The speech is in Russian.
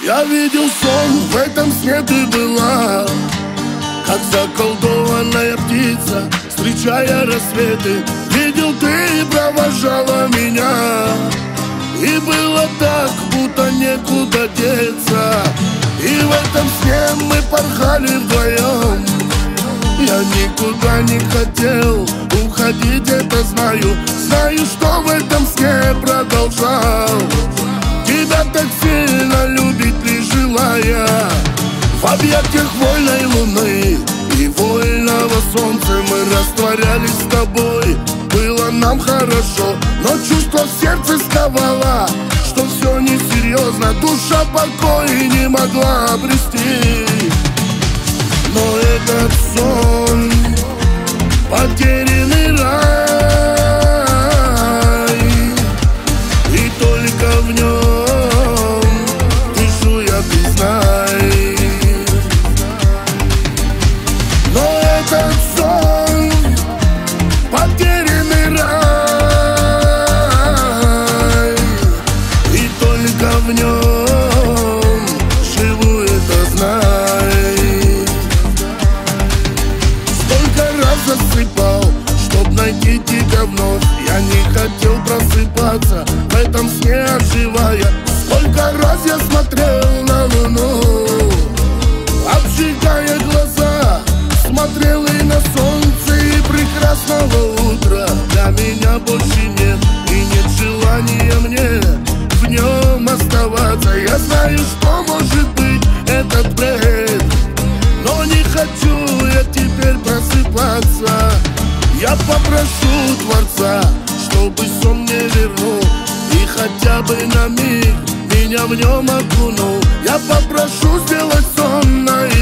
Я видел сон, в этом сне ты была, как заколдованная птица, встречая рассветы. Видел, ты провожала меня, и было так, будто некуда деться. И в этом сне мы порхали вдвоем. Я никуда не хотел уходить, это знаю. Знаю, что в этом сне продолжал тебя так сильно любить, лишь желая. В объятиях вольной луны и вольного солнца мы растворялись с тобой. Было нам хорошо, но чувство в сердце сковало, что все несерьезно, душа покоя не могла обрести. Но этот сон — потерянный рай, и только в нем дышу я, ты знай. Но этот сон — потерянный рай, и только в нем живу, это знай. Засыпал, чтоб найти тебя вновь. Я не хотел просыпаться, в этом сне оживая. Сколько раз я смотрел на луну, обжигая глаза, смотрел и на солнце, и прекрасного утра для меня больше нет, и нет желания мне в нем оставаться. Я знаю, что может быть этот бред, но не хочу я теперь просыпаться. Я попрошу Творца, чтобы сон мне вернул, и хотя бы на миг меня в нем окунул. Я попрошу сделать сон наяву.